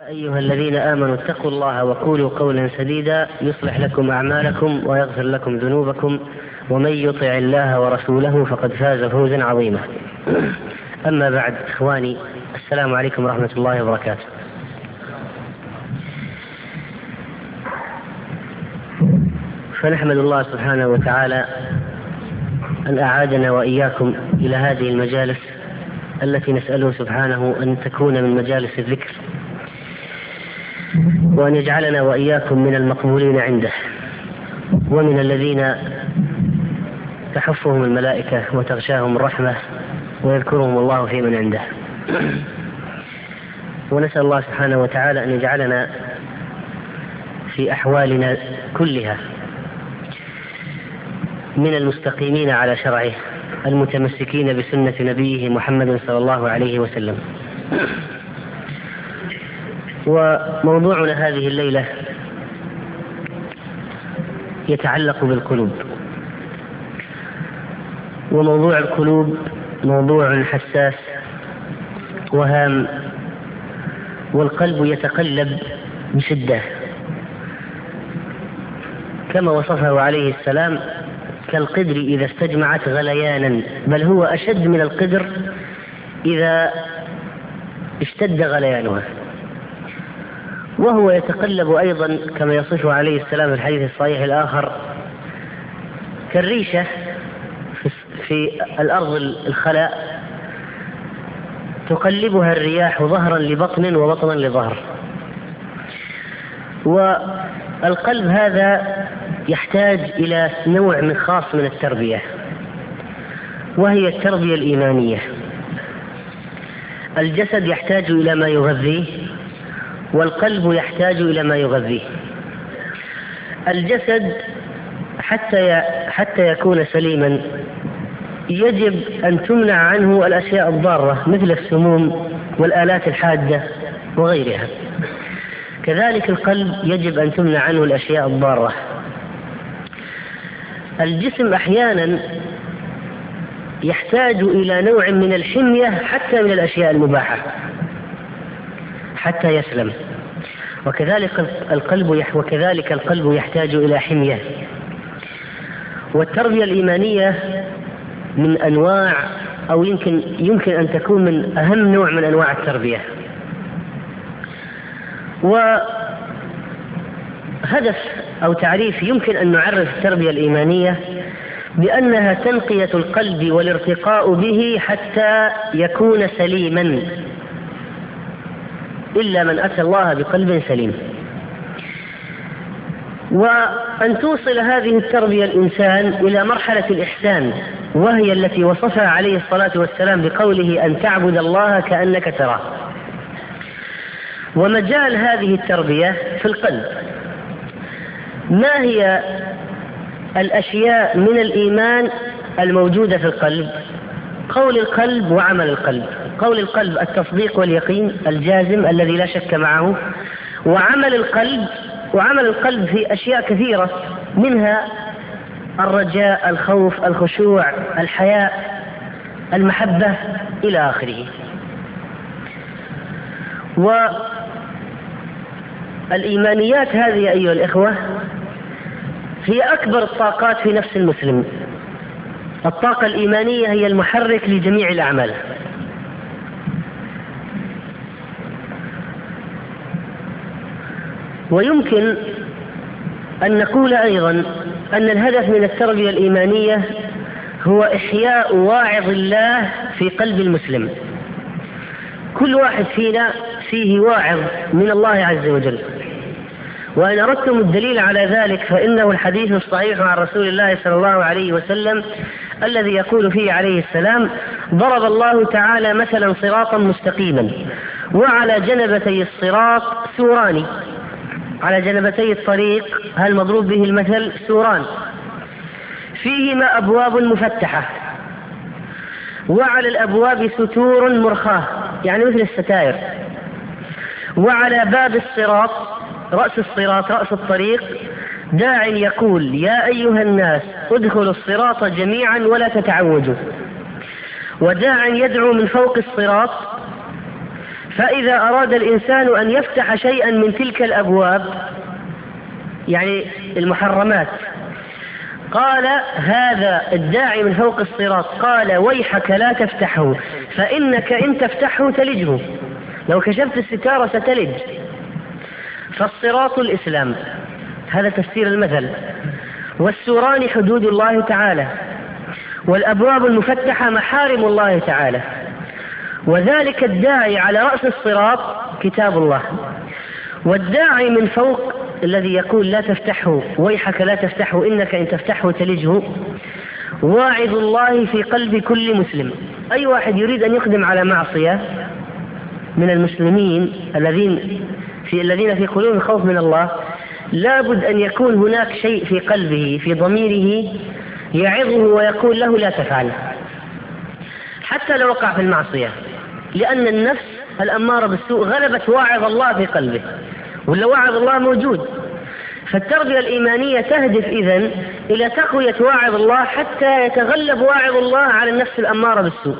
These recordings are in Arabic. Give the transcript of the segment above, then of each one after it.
أيها الذين آمنوا اتقوا الله وقولوا قولا سديدا يصلح لكم أعمالكم ويغفر لكم ذنوبكم ومن يطع الله ورسوله فقد فاز فوزا عظيما. أما بعد، إخواني، السلام عليكم ورحمة الله وبركاته. فنحمد الله سبحانه وتعالى أن أعادنا وإياكم إلى هذه المجالس التي نسأله سبحانه أن تكون من مجالس الذكر، وأن يجعلنا وإياكم من المقبولين عنده ومن الذين تحفهم الملائكة وتغشاهم الرحمة ويذكرهم الله في من عنده. ونسأل الله سبحانه وتعالى أن يجعلنا في أحوالنا كلها من المستقيمين على شرعه المتمسكين بسنة نبيه محمد صلى الله عليه وسلم. وموضوعنا هذه الليلة يتعلق بالقلوب، وموضوع القلوب موضوع حساس وهام، والقلب يتقلب بشدة كما وصفه عليه السلام كالقدر إذا استجمعت غليانا، بل هو أشد من القدر إذا اشتد غليانها. وهو يتقلب أيضا كما يصفه عليه السلام في الحديث الصحيح الآخر كالريشة في الأرض الخلاء تقلبها الرياح ظهرا لبطن وبطنا لظهر. والقلب هذا يحتاج إلى نوع من خاص من التربية، وهي التربية الإيمانية. الجسد يحتاج إلى ما يغذيه، والقلب يحتاج إلى ما يغذيه. الجسد حتى يكون سليما يجب أن تمنع عنه الأشياء الضارة مثل السموم والآلات الحادة وغيرها. كذلك القلب يجب أن تمنع عنه الأشياء الضارة. الجسم أحيانا يحتاج إلى نوع من الحمية حتى من الأشياء المباحة حتى يسلم، وكذلك القلب يحتاج إلى حمية. والتربية الإيمانية من أنواع، أو يمكن أن تكون من أهم نوع من أنواع التربية. وهدف أو تعريف يمكن أن نعرف التربية الإيمانية بأنها تنقية القلب والارتقاء به حتى يكون سليما، إلا من أتى الله بقلب سليم. وأن توصل هذه التربية الإنسان إلى مرحلة الإحسان، وهي التي وصفها عليه الصلاة والسلام بقوله أن تعبد الله كأنك تراه. ومجال هذه التربية في القلب. ما هي الأشياء من الإيمان الموجودة في القلب؟ قول القلب وعمل القلب. قول القلب التصديق واليقين الجازم الذي لا شك معه، وعمل القلب في أشياء كثيرة، منها الرجاء، الخوف، الخشوع، الحياء، المحبة إلى آخره. والإيمانيات هذه أيها الإخوة هي أكبر الطاقات في نفس المسلم. الطاقة الإيمانية هي المحرك لجميع الأعمال. ويمكن أن نقول أيضا أن الهدف من التربية الإيمانية هو إحياء واعظ الله في قلب المسلم. كل واحد فينا فيه واعظ من الله عز وجل، وإن أردتم الدليل على ذلك فإنه الحديث الصحيح عن رسول الله صلى الله عليه وسلم الذي يقول فيه عليه السلام: ضرب الله تعالى مثلا صراطا مستقيما، وعلى جنبتي الصراط سوران. على جنبتي الطريق هل مضروب به المثل سوران فيهما أبواب مفتحة، وعلى الأبواب ستور مرخاة، يعني مثل الستائر. وعلى باب الصراط، رأس الصراط، رأس الطريق، داع يقول: يا أيها الناس ادخلوا الصراط جميعا ولا تتعوجوا. وداع يدعو من فوق الصراط: فإذا أراد الإنسان أن يفتح شيئا من تلك الأبواب، يعني المحرمات، قال هذا الداعي من فوق الصراط قال ويحك لا تفتحه فإنك إن تفتحه تلجه، لو كشفت الستارة ستلج. فالصراط الإسلام، هذا تفسير المثل، والسوران حدود الله تعالى، والأبواب المفتحة محارم الله تعالى، وذلك الداعي على رأس الصراط كتاب الله، والداعي من فوق الذي يقول لا تفتحه ويحك لا تفتحه إنك إن تفتحه تلجه واعظ الله في قلب كل مسلم. أي واحد يريد أن يقدم على معصية من المسلمين الذين في قلوبهم خوف من الله، لابد أن يكون هناك شيء في قلبه في ضميره يعظه ويقول له لا تفعل، حتى لو وقع في المعصية، لأن النفس الأمارة بالسوء غلبت واعظ الله في قلبه، ولا واعظ الله موجود. فالتربية الإيمانية تهدف إذن إلى تقوية واعظ الله حتى يتغلب واعظ الله على النفس الأمارة بالسوء.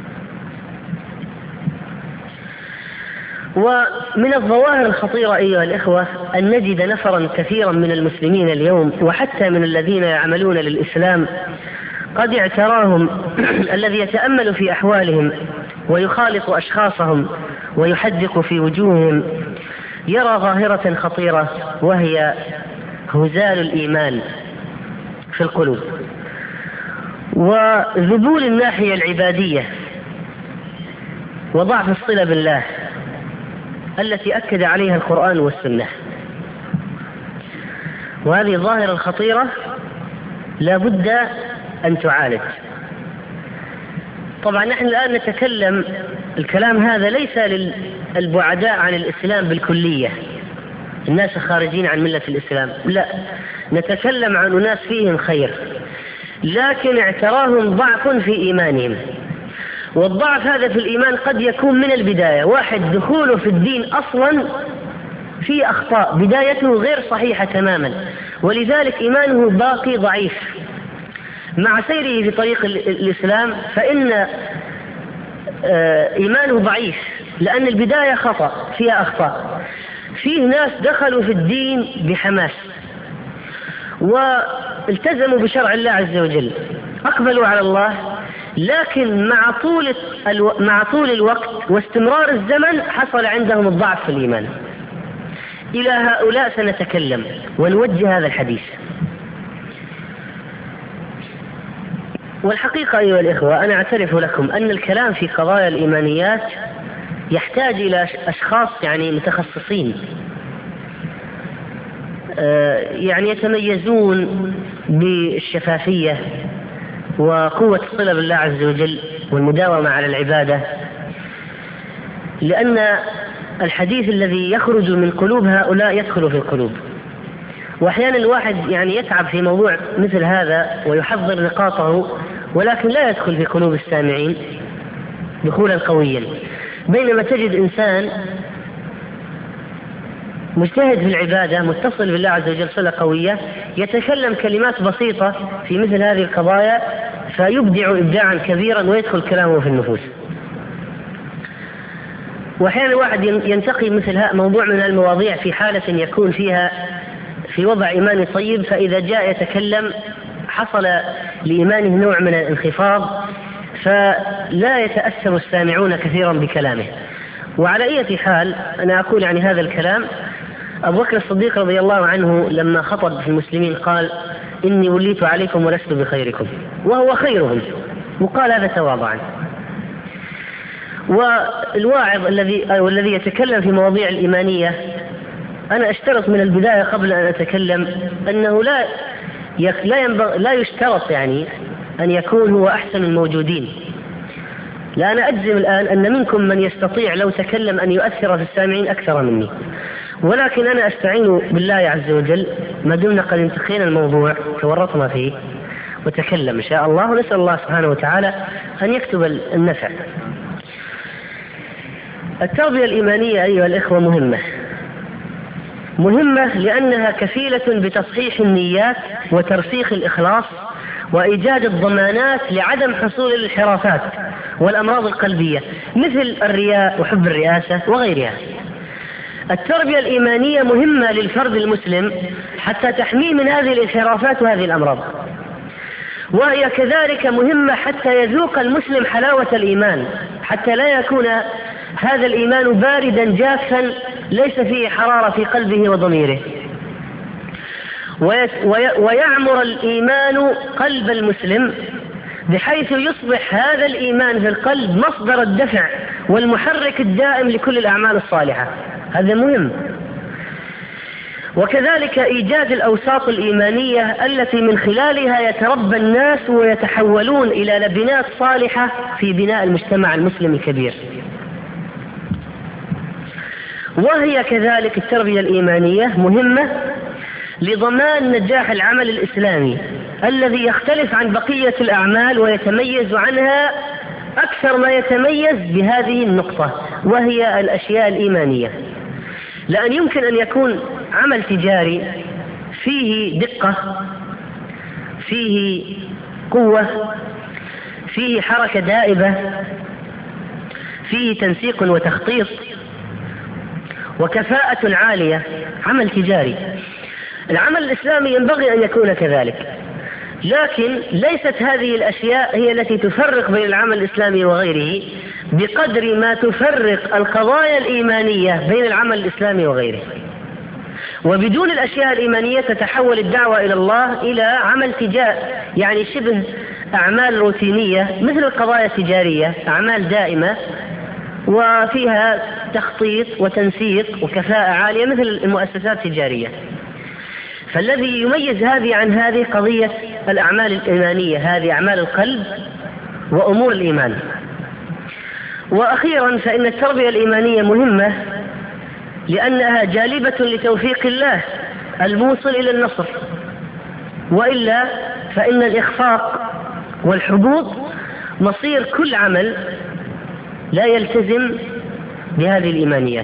ومن الظواهر الخطيرة أيها الإخوة أن نجد نفرا كثيرا من المسلمين اليوم وحتى من الذين يعملون للإسلام قد اعتراهم الذي يتأمل في أحوالهم ويخالط أشخاصهم ويحدق في وجوههم يرى ظاهرة خطيرة، وهي هزال الإيمان في القلوب وذبول الناحية العبادية وضعف الصلة بالله التي أكد عليها القرآن والسنة. وهذه ظاهرة خطيرة لا بد أن تعالج. طبعا نحن الآن نتكلم الكلام هذا ليس للبعداء عن الإسلام بالكلية، الناس الخارجين عن ملة الإسلام، لا، نتكلم عن أناس فيهم خير لكن اعتراهم ضعف في إيمانهم، والضعف هذا في الإيمان قد يكون من البداية، واحد دخوله في الدين أصلا في أخطاء، بدايته غير صحيحة تماما، ولذلك إيمانه باقي ضعيف. مع سيره في طريق الإسلام فإن إيمانه ضعيف لأن البداية خطأ فيها أخطاء. فيه ناس دخلوا في الدين بحماس والتزموا بشرع الله عز وجل، أقبلوا على الله، لكن مع طول الوقت واستمرار الزمن حصل عندهم الضعف في الإيمان. إلى هؤلاء سنتكلم ونوجه هذا الحديث. والحقيقة أيها الإخوة أنا أعترف لكم أن الكلام في قضايا الإيمانيات يحتاج إلى أشخاص يعني متخصصين، يعني يتميزون بالشفافية وقوة الصلة بالله عز وجل والمداومة على العبادة، لأن الحديث الذي يخرج من قلوب هؤلاء يدخل في القلوب. وأحيانا الواحد يعني يتعب في موضوع مثل هذا ويحضر نقاطه ولكن لا يدخل في قلوب السامعين دخولا قويا، بينما تجد إنسان مجتهد في العبادة متصل بالله عز وجل صلة قوية يتكلم كلمات بسيطة في مثل هذه القضايا فيبدع إبداعا كبيرا ويدخل كلامه في النفوس. وأحيانا الواحد ينتقي مثل موضوع من المواضيع في حالة يكون فيها في وضع إيماني طيب، فإذا جاء يتكلم حصل لإيمانه نوع من الانخفاض فلا يتأثر السامعون كثيرا بكلامه. وعلى أي حال أنا أقول يعني هذا الكلام، أبو بكر الصديق رضي الله عنه لما خطب في المسلمين قال إني وليت عليكم ولست بخيركم، وهو خيرهم، وقال هذا تواضعا. والواعظ الذي يتكلم في مواضيع الإيمانية أنا أشترط من البداية قبل أن أتكلم أنه لا يشترط يعني أن يكون هو أحسن الموجودين. لا، أنا أجزم الآن أن منكم من يستطيع لو تكلم أن يؤثر في السامعين أكثر مني، ولكن أنا أستعين بالله عز وجل ما دمنا قد انتقينا الموضوع تورطنا فيه وتكلم إن شاء الله، ونسأل الله سبحانه وتعالى أن يكتب النفع. التربية الإيمانية أيها الإخوة مهمة لأنها كفيلة بتصحيح النيات وترسيخ الإخلاص وإيجاد الضمانات لعدم حصول الانحرافات والأمراض القلبية مثل الرياء وحب الرئاسة وغيرها. التربية الإيمانية مهمة للفرد المسلم حتى تحميه من هذه الانحرافات وهذه الأمراض، وهي كذلك مهمة حتى يذوق المسلم حلاوة الإيمان، حتى لا يكون هذا الإيمان باردا جافا ليس فيه حرارة في قلبه وضميره، ويعمر الإيمان قلب المسلم بحيث يصبح هذا الإيمان في القلب مصدر الدفع والمحرك الدائم لكل الأعمال الصالحة. هذا مهم. وكذلك إيجاد الأوساط الإيمانية التي من خلالها يتربى الناس ويتحولون إلى لبنات صالحة في بناء المجتمع المسلم الكبير. وهي كذلك التربية الإيمانية مهمة لضمان نجاح العمل الإسلامي الذي يختلف عن بقية الأعمال ويتميز عنها أكثر ما يتميز بهذه النقطة، وهي الأشياء الإيمانية. لأن يمكن أن يكون عمل تجاري فيه دقة، فيه قوة، فيه حركة دائبة، فيه تنسيق وتخطيط وكفاءة عالية، عمل تجاري. العمل الإسلامي ينبغي أن يكون كذلك، لكن ليست هذه الأشياء هي التي تفرق بين العمل الإسلامي وغيره بقدر ما تفرق القضايا الإيمانية بين العمل الإسلامي وغيره. وبدون الأشياء الإيمانية تتحول الدعوة إلى الله إلى عمل تجاري، يعني شبه أعمال روتينية مثل القضايا التجارية، أعمال دائمة وفيها تخطيط وتنسيق وكفاءة عالية مثل المؤسسات التجارية. فالذي يميز هذه عن هذه قضية الأعمال الإيمانية، هذه أعمال القلب وأمور الإيمان. وأخيرا فإن التربية الإيمانية مهمة لأنها جالبة لتوفيق الله الموصل إلى النصر، وإلا فإن الإخفاق والحبوط مصير كل عمل لا يلتزم بهذه الإيمانيات.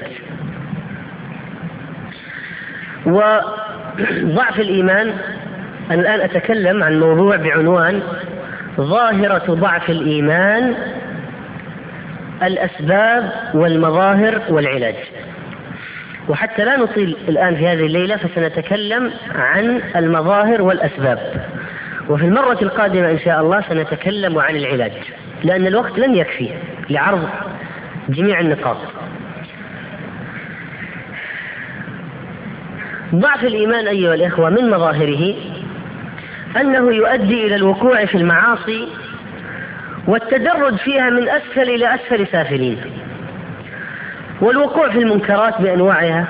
وضعف الإيمان، أنا الآن أتكلم عن موضوع بعنوان ظاهرة ضعف الإيمان، الأسباب والمظاهر والعلاج. وحتى لا نطيل الآن في هذه الليلة فسنتكلم عن المظاهر والأسباب، وفي المرة القادمة إن شاء الله سنتكلم عن العلاج، لأن الوقت لن يكفي لعرض جميع النقاط. ضعف الإيمان أيها الإخوة من مظاهره أنه يؤدي إلى الوقوع في المعاصي والتدرج فيها من أسفل إلى أسفل سافلين، والوقوع في المنكرات بأنواعها.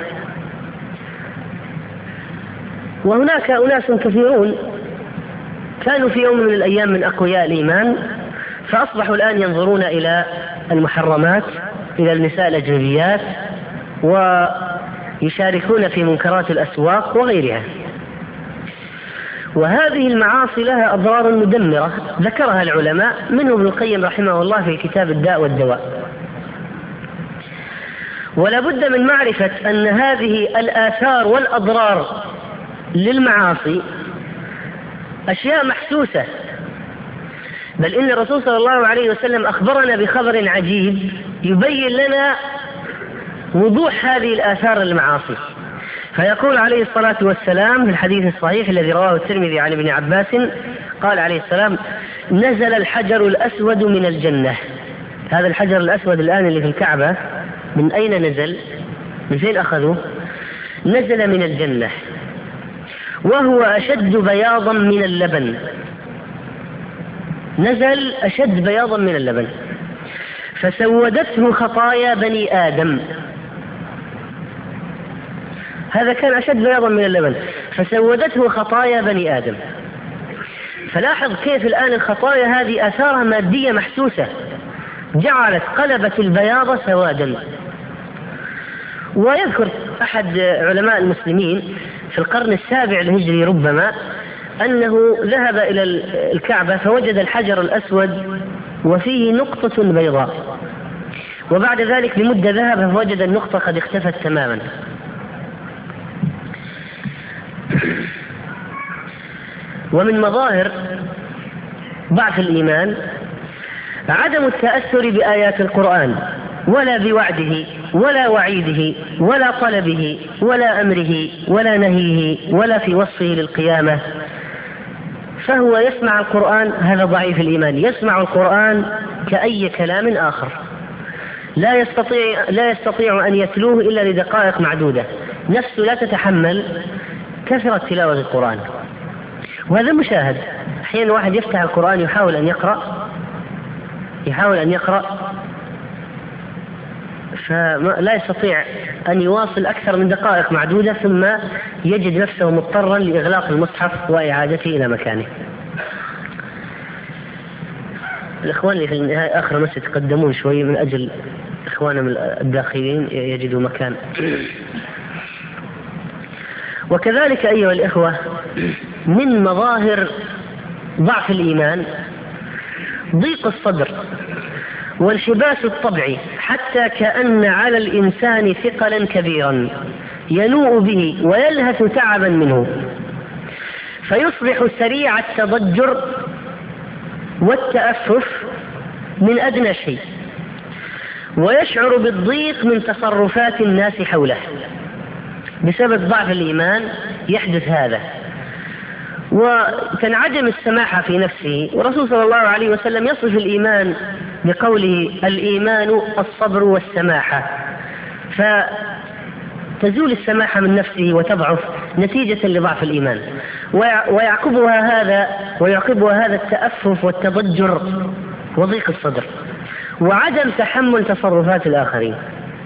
وهناك أناس كثيرون كانوا في يوم من الأيام من أقوياء الإيمان فأصبحوا الآن ينظرون إلى المحرمات، إلى النساء الأجنبيات، ويشاركون في منكرات الأسواق وغيرها. وهذه المعاصي لها أضرار مدمرة ذكرها العلماء، منهم ابن القيم رحمه الله في كتاب الداء والدواء. ولا بد من معرفة أن هذه الآثار والأضرار للمعاصي أشياء محسوسة، بل إن الرسول صلى الله عليه وسلم أخبرنا بخبر عجيب يبين لنا وضوح هذه الآثار للمعاصي. فيقول عليه الصلاة والسلام في الحديث الصحيح الذي رواه الترمذي عن ابن عباس قال عليه السلام: نزل الحجر الأسود من الجنة. هذا الحجر الأسود الآن اللي في الكعبة من أين نزل؟ من فين أخذوه؟ نزل من الجنة، وهو أشد بياضا من اللبن. نزل أشد بياضا من اللبن فسودته خطايا بني آدم. هذا كان أشد بياضا من اللبن فسودته خطايا بني آدم. فلاحظ كيف الآن الخطايا هذه آثارها مادية محسوسة، جعلت قلبت البياض سوادا. ويذكر أحد علماء المسلمين في القرن السابع الهجري ربما أنه ذهب إلى الكعبة فوجد الحجر الأسود وفيه نقطة بيضاء، وبعد ذلك بمدة ذهب فوجد النقطة قد اختفت تماما. ومن مظاهر ضعف الإيمان عدم التأثر بآيات القرآن ولا بوعده ولا وعيده ولا طلبه ولا أمره ولا نهيه ولا في وصفه للقيامة. فهو يسمع القرآن، هذا ضعيف الإيمان، يسمع القرآن كأي كلام آخر، لا يستطيع أن يتلوه إلا لدقائق معدودة، نفسه لا تتحمل كثرة تلاوة القرآن. وهذا مشاهد، أحيانا واحد يفتح القرآن يحاول أن يقرأ فلا يستطيع أن يواصل أكثر من دقائق معدودة، ثم يجد نفسه مضطرا لإغلاق المصحف وإعادته إلى مكانه. الإخوان اللي في آخر المسجد يتقدمون شوي من أجل إخوانهم الداخلين يجدوا مكان. وكذلك أيها الإخوة، من مظاهر ضعف الإيمان ضيق الصدر والانحباس الطبعي، حتى كأن على الإنسان ثقلا كبيرا ينوء به ويلهث تعبا منه، فيصبح سريع التضجر والتأفف من أدنى شيء، ويشعر بالضيق من تصرفات الناس حوله. بسبب ضعف الإيمان يحدث هذا، وتنعدم السماحة في نفسه. والرسول صلى الله عليه وسلم يصف الإيمان بقوله: الإيمان الصبر والسماحة، فتزول السماحة من نفسه وتضعف نتيجة لضعف الإيمان، ويعقبها هذا التأفف والتضجر وضيق الصدر وعدم تحمل تصرفات الآخرين.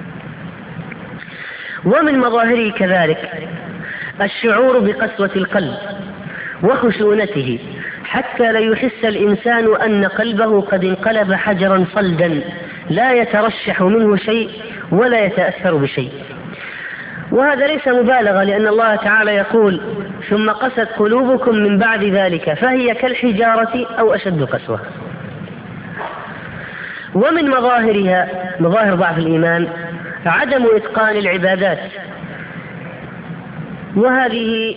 ومن مظاهره كذلك الشعور بقسوة القلب وخشونته، حتى لا يحس الإنسان أن قلبه قد انقلب حجرا صلدا لا يترشح منه شيء ولا يتأثر بشيء. وهذا ليس مبالغة، لأن الله تعالى يقول: ثم قست قلوبكم من بعد ذلك فهي كالحجارة أو أشد قسوة. ومن مظاهر ضعف الإيمان عدم إتقان العبادات، وهذه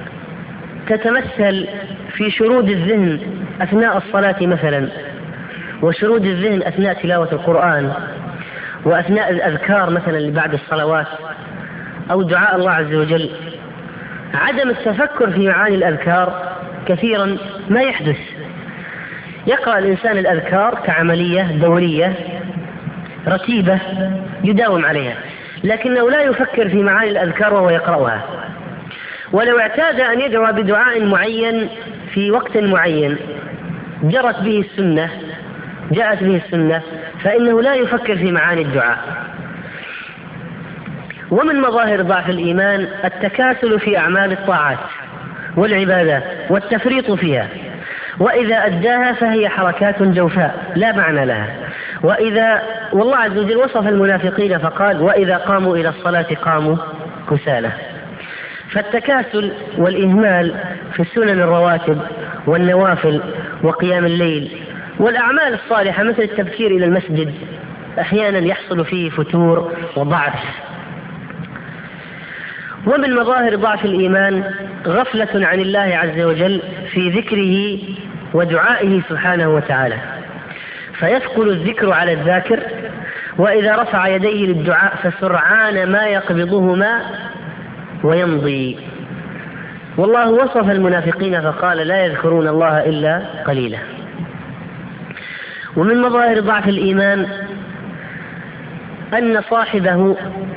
تتمثل في شرود الذهن أثناء الصلاة مثلا، وشرود الذهن أثناء تلاوة القرآن، وأثناء الأذكار مثلا اللي بعد الصلوات أو دعاء الله عز وجل. عدم التفكر في معاني الأذكار كثيرا ما يحدث. يقرأ الإنسان الأذكار كعملية دورية رتيبة يداوم عليها، لكنه لا يفكر في معاني الأذكار وهو يقرأها. ولو اعتاد أن يدعو بدعاء معين في وقت معين جاءت به السنة، فإنه لا يفكر في معاني الدعاء. ومن مظاهر ضعف الإيمان التكاسل في أعمال الطاعات والعبادات والتفريط فيها، وإذا أداها فهي حركات جوفاء لا معنى لها. والله عز وجل وصف المنافقين فقال: وإذا قاموا إلى الصلاة قاموا كسالى. فالتكاسل والإهمال في السنن الرواتب والنوافل وقيام الليل والأعمال الصالحة مثل التبكير إلى المسجد أحيانا يحصل فيه فتور وضعف. ومن مظاهر ضعف الإيمان غفلة عن الله عز وجل في ذكره ودعائه سبحانه وتعالى، فيثقل الذكر على الذاكر، وإذا رفع يديه للدعاء فسرعان ما يقبضهما ويمضي. والله وصف المنافقين فقال: لا يذكرون الله إلا قليلا. ومن مظاهر ضعف الإيمان أن صاحبه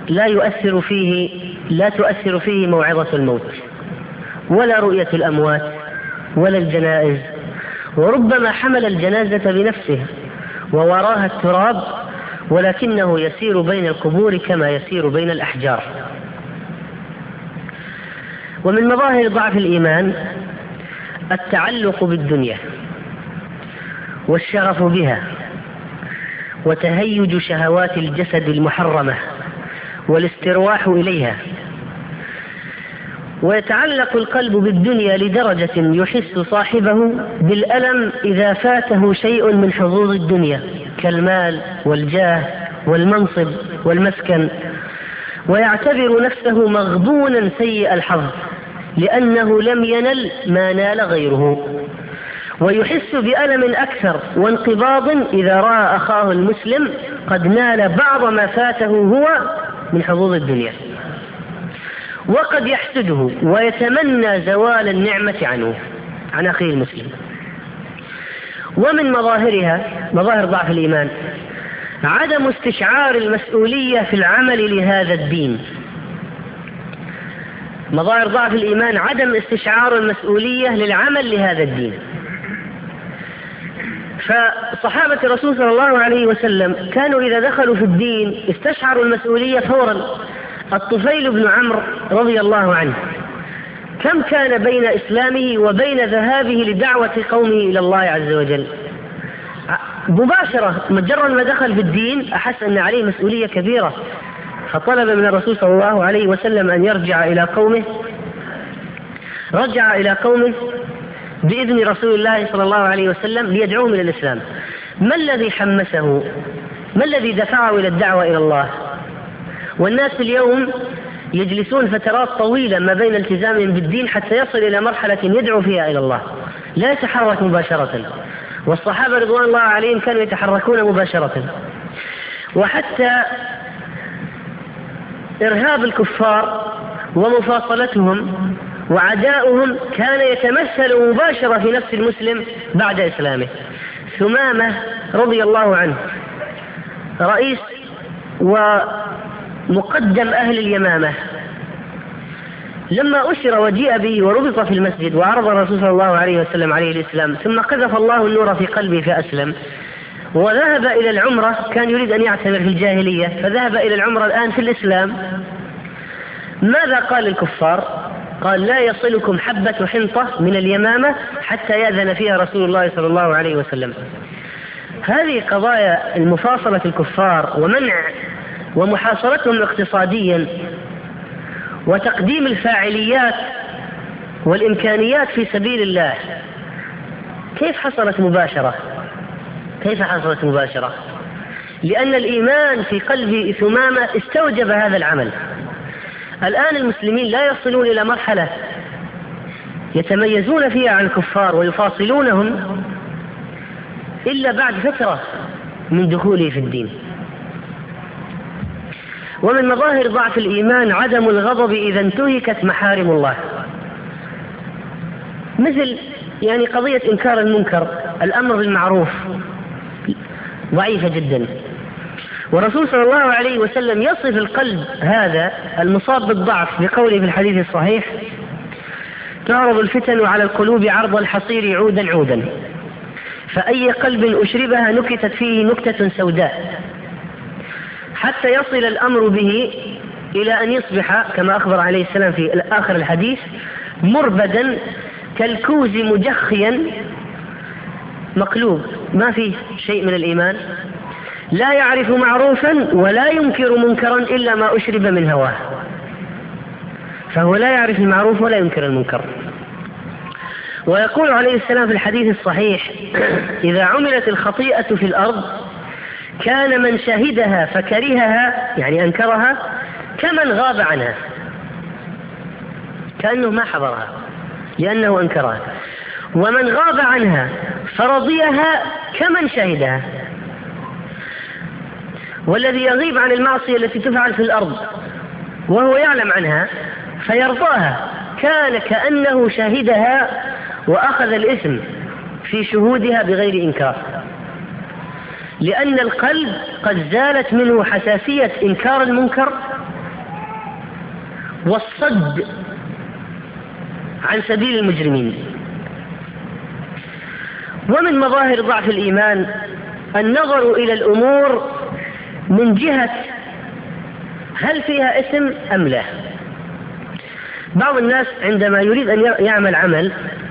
لا تؤثر فيه موعظة الموت ولا رؤية الأموات ولا الجنائز، وربما حمل الجنازة بنفسه ووراها التراب، ولكنه يسير بين القبور كما يسير بين الأحجار. ومن مظاهر ضعف الإيمان التعلق بالدنيا والشغف بها وتهيج شهوات الجسد المحرمة والاسترواح إليها. ويتعلق القلب بالدنيا لدرجة يحس صاحبه بالألم إذا فاته شيء من حظوظ الدنيا كالمال والجاه والمنصب والمسكن، ويعتبر نفسه مغبونا سيء الحظ لأنه لم ينل ما نال غيره. ويحس بألم أكثر وانقباض إذا رأى أخاه المسلم قد نال بعض ما فاته هو من حظوظ الدنيا، وقد يحسده ويتمنى زوال النعمة عنه، عن أخيه المسلم. ومن مظاهرها، مظاهر ضعف الإيمان، عدم استشعار المسؤولية في العمل لهذا الدين. مظاهر ضعف الإيمان عدم استشعار المسؤولية للعمل لهذا الدين. فصحابة الرسول صلى الله عليه وسلم كانوا إذا دخلوا في الدين استشعروا المسؤولية فورا. الطفيل بن عمرو رضي الله عنه كم كان بين إسلامه وبين ذهابه لدعوة قومه إلى الله عز وجل؟ مباشرة مجرد ما دخل في الدين أحس أن عليه مسؤولية كبيرة، فطلب من الرسول صلى الله عليه وسلم أن يرجع إلى قومه. رجع إلى قومه بإذن رسول الله صلى الله عليه وسلم ليدعوهم إلى الإسلام. ما الذي حمسه؟ ما الذي دفعه إلى الدعوة إلى الله؟ والناس اليوم يجلسون فترات طويلة ما بين التزامهم بالدين حتى يصل إلى مرحلة يدعو فيها إلى الله، لا يتحرك مباشرة. والصحابة رضوان الله عليهم كانوا يتحركون مباشرة. وحتى إرهاب الكفار ومفاصلتهم وعداؤهم كان يتمثل مباشرة في نفس المسلم بعد إسلامه. ثمامة رضي الله عنه رئيس ومقدم أهل اليمامة، لما أسر وجيء به وربط في المسجد وعرض الرسول صلى الله عليه وسلم عليه الإسلام، ثم قذف الله النور في قلبه فأسلم وذهب إلى العمرة. كان يريد أن يعتمر في الجاهلية فذهب إلى العمرة الآن في الإسلام. ماذا قال الكفار؟ قال: لا يصلكم حبة حنطة من اليمامة حتى يأذن فيها رسول الله صلى الله عليه وسلم. هذه قضايا المفاصلة الكفار ومنع ومحاصرتهم اقتصاديا وتقديم الفاعليات والإمكانيات في سبيل الله، كيف حصلت مباشرة؟ كيف حصلت مباشرة؟ لأن الإيمان في قلب ثمامة استوجب هذا العمل. الآن المسلمين لا يصلون إلى مرحلة يتميزون فيها عن الكفار ويفاصلونهم إلا بعد فترة من دخوله في الدين. ومن مظاهر ضعف الإيمان عدم الغضب إذا انتهكت محارم الله، مثل قضية إنكار المنكر، الأمر بالمعروف ضعيفة جدا. ورسول صلى الله عليه وسلم يصف القلب هذا المصاب بالضعف بقوله في الحديث الصحيح: تعرض الفتن على القلوب عرض الحصير عودا عودا، فأي قلب أشربها نكتت فيه نكتة سوداء، حتى يصل الأمر به إلى أن يصبح كما أخبر عليه السلام في آخر الحديث مربدا كالكوز مجخيا مقلوب، ما فيه شيء من الإيمان، لا يعرف معروفا ولا ينكر منكرا إلا ما أشرب من هواه. فهو لا يعرف المعروف ولا ينكر المنكر. ويقول عليه السلام في الحديث الصحيح: إذا عملت الخطيئة في الأرض كان من شهدها فكرهها، يعني أنكرها، كمن غاب عنها، كأنه ما حضرها لأنه أنكرها. ومن غاب عنها فرضيها كمن شهدها. والذي يغيب عن المعصية التي تفعل في الأرض وهو يعلم عنها فيرضاها كان كأنه شهدها وأخذ الإثم في شهودها بغير إنكار، لأن القلب قد زالت منه حساسية إنكار المنكر والصد عن سبيل المجرمين. ومن مظاهر ضعف الإيمان النظر إلى الأمور من جهة هل فيها إثم أم لا. بعض الناس عندما يريد أن يعمل عمل،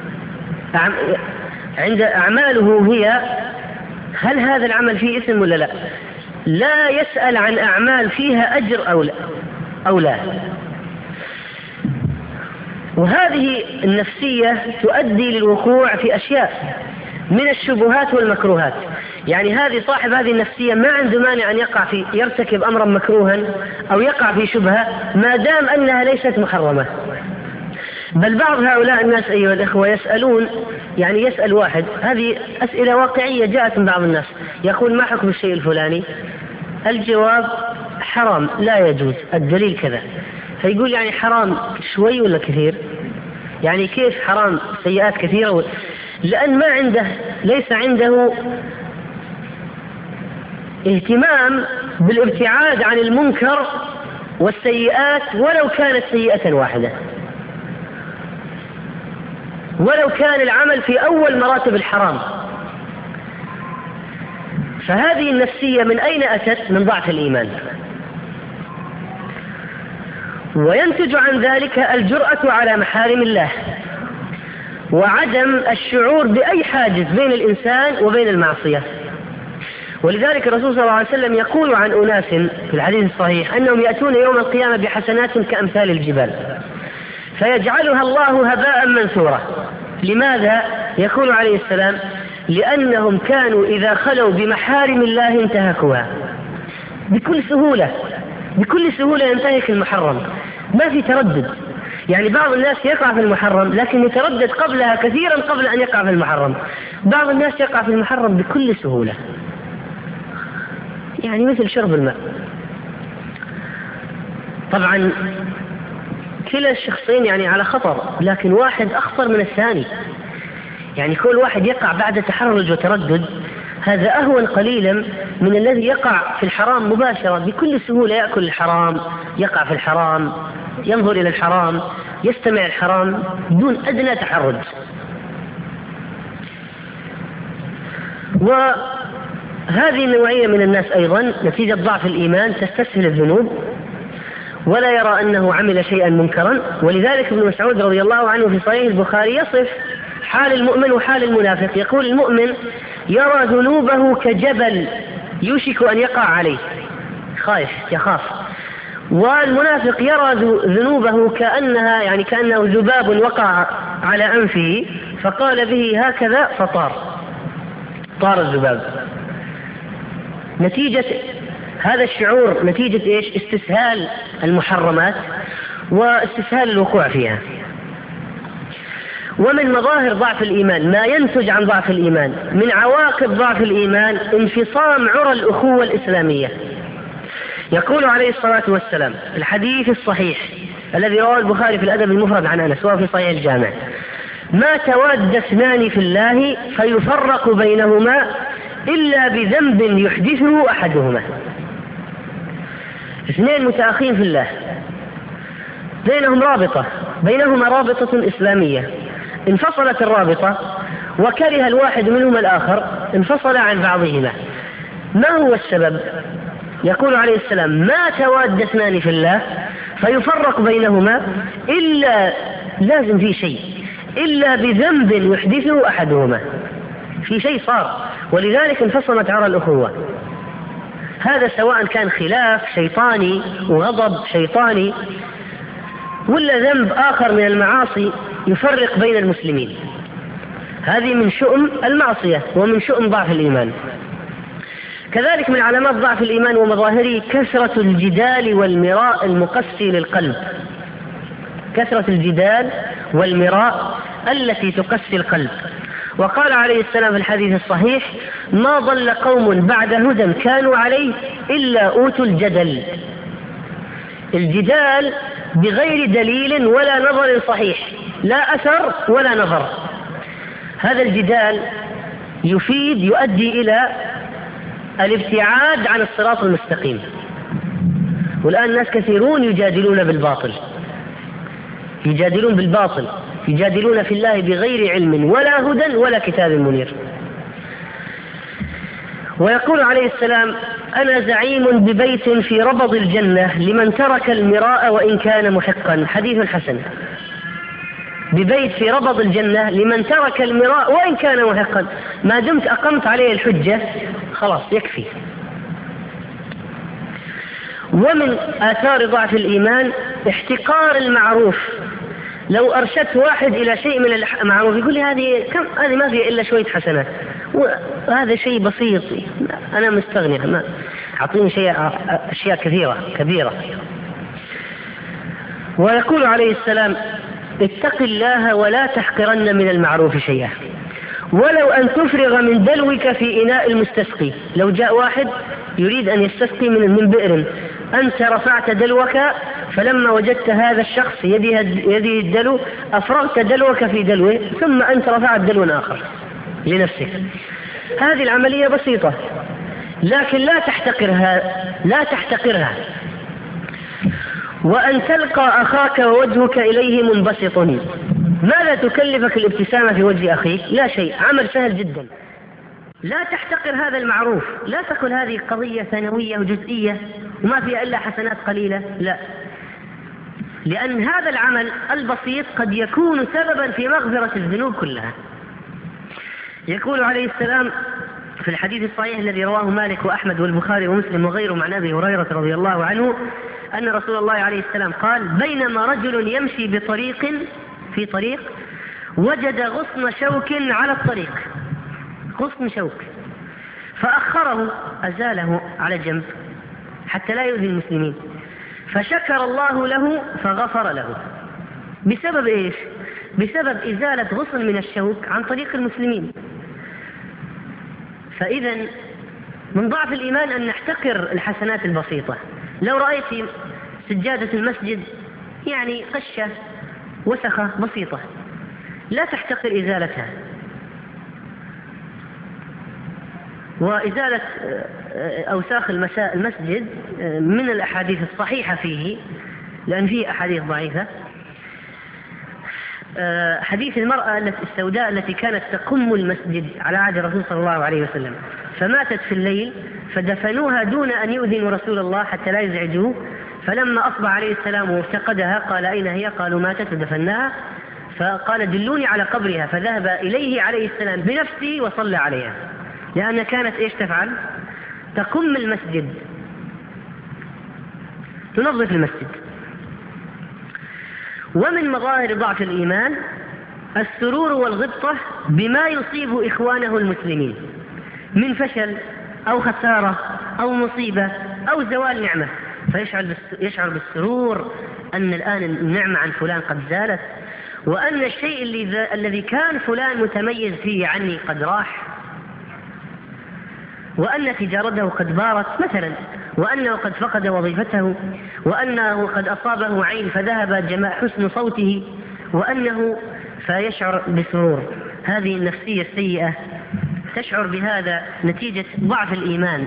عند أعماله هي هل هذا العمل فيه إثم ولا لا، لا يسأل عن أعمال فيها أجر أو لا. وهذه النفسية تؤدي للوقوع في أشياء من الشبهات والمكروهات. يعني صاحب هذه النفسية ما عنده مانع أن يرتكب أمرا مكروها أو يقع في شبهة ما دام أنها ليست محرمة. بل بعض هؤلاء الناس أيها الإخوة يسألون، يعني يسأل واحد، هذه أسئلة واقعية جاءت من بعض الناس، يقول ما حكم الشيء الفلاني؟ الجواب حرام لا يجوز، الدليل كذا. فيقول يعني حرام شوي ولا كثير؟ يعني كيف حرام سيئات كثيرة؟ لأن ما عنده، ليس عنده اهتمام بالابتعاد عن المنكر والسيئات ولو كانت سيئة واحدة، ولو كان العمل في أول مراتب الحرام. فهذه النفسية من أين أتت؟ من ضعف الإيمان. وينتج عن ذلك الجرأة على محارم الله وعدم الشعور بأي حاجز بين الإنسان وبين المعصية. ولذلك الرسول صلى الله عليه وسلم يقول عن أناس في الحديث الصحيح أنهم يأتون يوم القيامة بحسنات كأمثال الجبال فيجعلها الله هباء منثورا. لماذا؟ يقول عليه السلام لأنهم كانوا إذا خلوا بمحارم الله انتهكوها. بكل سهولة ينتهك المحرم، ما في تردد. يعني بعض الناس يقع في المحرم لكن يتردد قبلها كثيرا قبل أن يقع في المحرم. بعض الناس يقع في المحرم بكل سهولة، يعني مثل شرب الماء. طبعا كلا الشخصين يعني على خطر، لكن واحد أخطر من الثاني. يعني كل واحد يقع بعد تحرج وتردد هذا أهون قليلا من الذي يقع في الحرام مباشرة بكل سهولة، يأكل الحرام، يقع في الحرام، ينظر إلى الحرام، يستمع الحرام بدون أدنى تحرج. وهذه النوعية من الناس أيضا نتيجة ضعف الإيمان تستسهل الذنوب ولا يرى أنه عمل شيئا منكرا. ولذلك ابن مسعود رضي الله عنه في صحيح البخاري يصف حال المؤمن وحال المنافق، يقول المؤمن يرى ذنوبه كجبل يوشك أن يقع عليه، خايف يخاف. والمنافق يرى ذنوبه كأنها يعني كأنه ذباب وقع على أنفه فقال به هكذا طار الذباب. نتيجة هذا الشعور نتيجة إيش؟ استسهال المحرمات واستسهال الوقوع فيها. ومن مظاهر ضعف الإيمان ما ينتج عن ضعف الإيمان، من عواقب ضعف الإيمان انفصام عرى الأخوة الإسلامية. يقول عليه الصلاة والسلام في الحديث الصحيح الذي رواه البخاري في الأدب المفرد عن أنس وهو في صحيح الجامع: ما تواد اثنان في الله فيفرق بينهما إلا بذنب يحدثه أحدهما. اثنين متأخين في الله بينهما رابطة إسلامية، انفصلت الرابطة وكره الواحد منهما الآخر، انفصل عن بعضهما. ما هو السبب؟ يقول عليه السلام: ما تواد اثنان في الله فيفرق بينهما إلا لازم في شيء إلا بذنب يحدثه أحدهما، في شيء صار ولذلك انفصلت عرى الأخوة. هذا سواء كان خلاف شيطاني وغضب شيطاني ولا ذنب آخر من المعاصي يفرق بين المسلمين. هذه من شؤم المعصية ومن شؤم ضعف الإيمان. كذلك من علامات ضعف الإيمان ومظاهره كثرة الجدال والمراء المقسي للقلب. كثرة الجدال والمراء التي تقسي القلب. وقال عليه السلام في الحديث الصحيح: ما ضل قوم بعد هدى كانوا عليه إلا أوتوا الجدل. الجدال بغير دليل ولا نظر صحيح، لا أثر ولا نظر. هذا الجدال يؤدي إلى الابتعاد عن الصراط المستقيم. والآن ناس كثيرون يجادلون بالباطل، يجادلون في الله بغير علم ولا هدى ولا كتاب منير. ويقول عليه السلام: أنا زعيم ببيت في ربض الجنة لمن ترك المراء وإن كان محقا. حديث حسن. ببيت في ربض الجنة لمن ترك المراء وإن كان محقا، ما دمت أقمت عليه الحجة خلاص يكفي. ومن آثار ضعف الإيمان احتقار المعروف. لو أرشدت واحد إلى شيء من المعروف يقول لي هذه ما فيها إلا شوية حسنات، وهذا شيء بسيط، أنا مستغني، ما أعطيني أشياء كبيرة. ويقول عليه السلام: اتق الله ولا تحقرن من المعروف شيئا، ولو أن تفرغ من دلوك في إناء المستسقي. لو جاء واحد يريد أن يستسقي من بئر، أنت رفعت دلوك، فلما وجدت هذا الشخص يده الدلو أفرغت دلوك في دلوه، ثم أنت رفعت دلو آخر لنفسك. هذه العملية بسيطة، لكن لا تحتقرها. وأن تلقى أخاك ووجهك إليه منبسط، ماذا تكلفك الابتسامة في وجه أخيك؟ لا شيء، عمل سهل جدا. لا تحتقر هذا المعروف، لا تقل هذه قضية ثانوية وجزئية وما فيها إلا حسنات قليلة، لا، لأن هذا العمل البسيط قد يكون سببا في مغفرة الذنوب كلها. يقول عليه السلام في الحديث الصحيح الذي رواه مالك وأحمد والبخاري ومسلم وغيره عن أبي هريرة رضي الله عنه أن رسول الله عليه السلام قال: بينما رجل يمشي في طريق وجد غصن شوك على الطريق، غصن شوك، فأخره، أزاله على جنب حتى لا يؤذي المسلمين، فشكر الله له فغفر له. بسبب إيش؟ بسبب إزالة غصن من الشوك عن طريق المسلمين. فإذا من ضعف الإيمان أن نحتقر الحسنات البسيطة. لو رأيت سجادة المسجد يعني قشة وسخة بسيطة، لا تحتقر إزالتها. وإزالة أوساخ المسجد من الأحاديث الصحيحة فيه، لأن فيه أحاديث ضعيفة. حديث المرأة السوداء التي كانت تقم المسجد على عهد الرسول صلى الله عليه وسلم، فماتت في الليل فدفنوها دون أن يؤذنوا رسول الله حتى لا يزعجوه، فلما أصبح عليه السلام وافتقدها قال: أين هي؟ قالوا: ماتت ودفناها. فقال: دلوني على قبرها، فذهب إليه عليه السلام بنفسه وصلى عليها، لأن كانت إيش تفعل؟ تقم المسجد، تنظف المسجد. ومن مظاهر ضعف الإيمان السرور والغبطة بما يصيب إخوانه المسلمين من فشل أو خسارة أو مصيبة أو زوال نعمة، فيشعر بالسرور أن الآن النعمة عن فلان قد زالت، وأن الشيء الذي كان فلان متميز فيه عني قد راح، وأن تجارته قد بارت مثلا، وأنه قد فقد وظيفته، وأنه قد أصابه عين فذهب حسن صوته، وأنه فيشعر بسرور. هذه النفسية السيئة تشعر بهذا نتيجة ضعف الإيمان.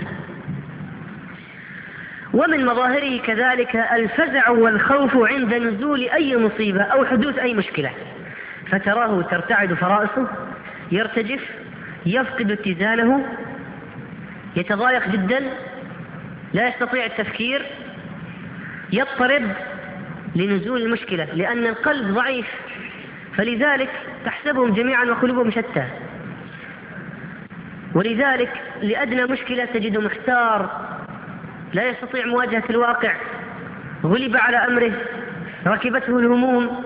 ومن مظاهره كذلك الفزع والخوف عند نزول أي مصيبة أو حدوث أي مشكلة، فتراه ترتعد فرائصه، يرتجف، يفقد اتزانه، يتضايق جدا، لا يستطيع التفكير، يضطرب لنزول المشكلة، لأن القلب ضعيف، فلذلك تحسبهم جميعا وقلوبهم شتى. ولذلك لأدنى مشكلة تجده محتار، لا يستطيع مواجهة الواقع، غلب على أمره، ركبته الهموم،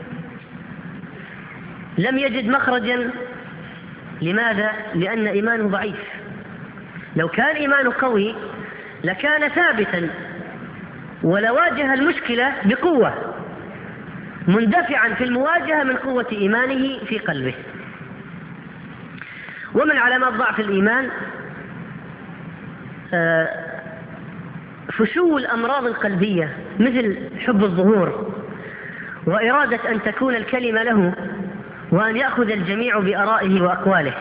لم يجد مخرجا. لماذا؟ لأن إيمانه ضعيف. لو كان إيمانه قوي لكان ثابتا ولواجه المشكلة بقوة، مندفعا في المواجهة من قوة إيمانه في قلبه. ومن علامات ضعف الإيمان فشو الأمراض القلبية مثل حب الظهور، وإرادة أن تكون الكلمة له، وأن يأخذ الجميع بآرائه وأقواله.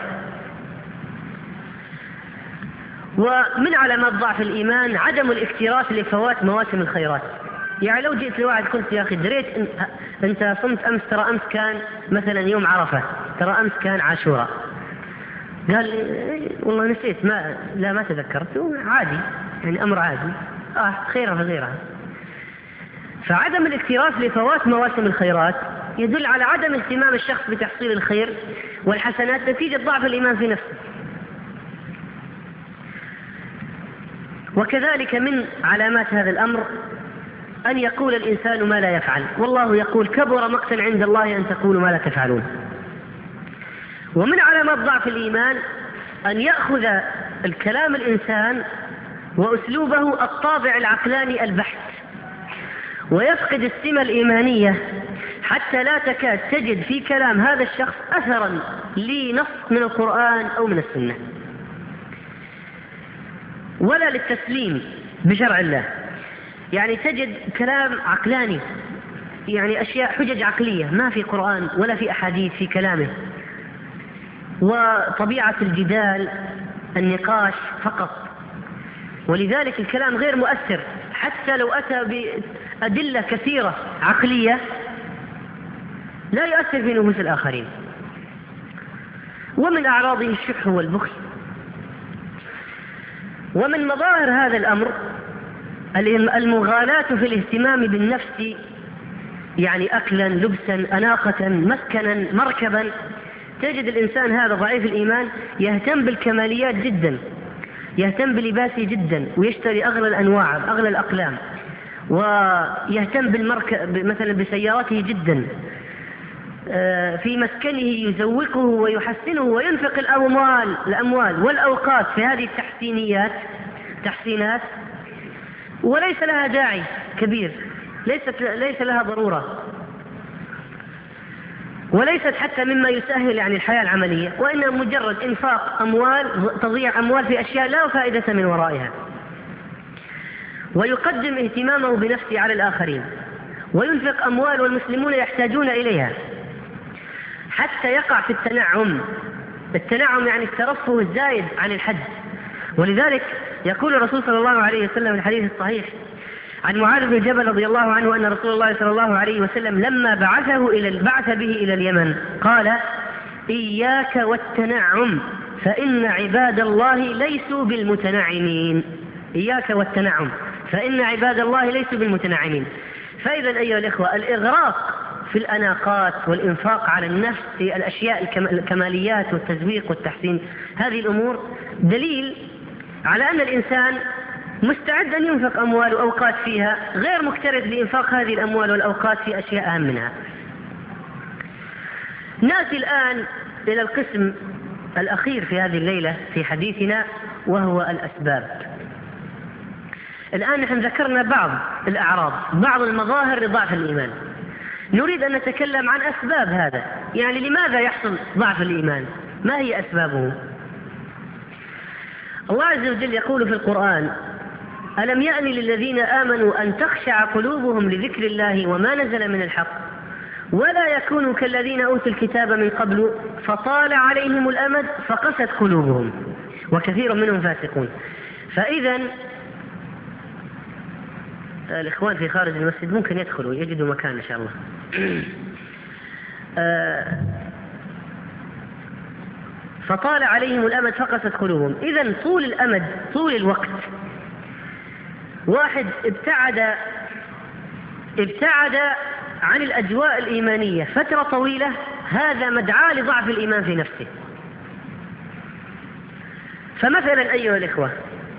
ومن علامات ضعف الإيمان عدم الاكتراث لفوات مواسم الخيرات. يعني لو جئت لواحد قلت: يا أخي دريت أنت صمت أمس، ترى أمس كان مثلا يوم عرفة، ترى أمس كان عاشوراء. قال: والله نسيت، ما تذكرت، عادي، يعني أمر عادي، خيرها فغيرها. فعدم الاكتراث لفوات مواسم الخيرات يدل على عدم اهتمام الشخص بتحصيل الخير والحسنات نتيجة ضعف الإيمان في نفسه. وكذلك من علامات هذا الأمر أن يقول الإنسان ما لا يفعل، والله يقول: كبر مقتا عند الله أن تقولوا ما لا تفعلون. ومن علامات ضعف الإيمان أن يأخذ الكلام الإنسان وأسلوبه الطابع العقلاني البحت، ويفقد السمة الإيمانية حتى لا تكاد تجد في كلام هذا الشخص أثرا لنص من القرآن أو من السنة، ولا للتسليم بشرع الله. يعني تجد كلام عقلاني، يعني أشياء حجج عقلية ما في قرآن ولا في أحاديث في كلامه، وطبيعة الجدال النقاش فقط، ولذلك الكلام غير مؤثر حتى لو أتى بأدلة كثيرة عقلية لا يؤثر في نفوس الآخرين. ومن أعراضه الشح والبخل. ومن مظاهر هذا الأمر المغالاة في الاهتمام بالنفس، يعني أكلا لبسا أناقة مسكنا مركبا. تجد الإنسان هذا ضعيف الإيمان يهتم بالكماليات جدا، يهتم بلباسه جدا، ويشتري أغلى الأنواع أغلى الأقلام، ويهتم بالمركب مثلا بسيارته جدا، في مسكنه يزوقه ويحسنه وينفق الأموال والأوقات في هذه تحسينات، وليس لها داعي كبير، ليس لها ضرورة، وليست حتى مما يسهل يعني الحياة العملية، وإنما مجرد إنفاق تضييع أموال في أشياء لا فائدة من ورائها. ويقدم اهتمامه بنفسه على الآخرين، وينفق أموال والمسلمون يحتاجون إليها، حتى يقع في التنعم يعني الترفه الزايد عن الحد. ولذلك يقول الرسول صلى الله عليه وسلم في الحديث الصحيح عن معاذ بن جبل رضي الله عنه أن رسول الله صلى الله عليه وسلم لما بعث به إلى اليمن قال: إياك والتنعم فإن عباد الله ليسوا بالمتنعمين. إياك والتنعم فإن عباد الله ليسوا بالمتنعمين. فإذا أيها الإخوة، الإغراق في الأناقات والإنفاق على النفس في الأشياء الكماليات والتزويق والتحسين، هذه الأمور دليل على أن الإنسان مستعد أن ينفق أموال وأوقات فيها، غير مكترث لإنفاق هذه الأموال والأوقات في أشياء أهم منها. نأتي الآن إلى القسم الأخير في هذه الليلة في حديثنا، وهو الأسباب. الآن نحن ذكرنا بعض الأعراض، بعض المظاهر لضعف الإيمان. نريد أن نتكلم عن أسباب هذا، يعني لماذا يحصل ضعف الإيمان؟ ما هي أسبابه؟ الله عز وجل يقول في القرآن: ألم يأن للذين آمنوا أن تخشع قلوبهم لذكر الله وما نزل من الحق ولا يكونوا كالذين أوتوا الكتاب من قبل فطال عليهم الأمد فقست قلوبهم وكثير منهم فاسقون. فإذا الإخوان في خارج المسجد ممكن يدخلوا يجدوا مكان إن شاء الله. فطال عليهم الأمد فقست قلوبهم. إذن طول الأمد، طول الوقت، واحد ابتعد عن الأجواء الإيمانية فترة طويلة، هذا مدعاة لضعف الإيمان في نفسه. فمثلا أيها الإخوة،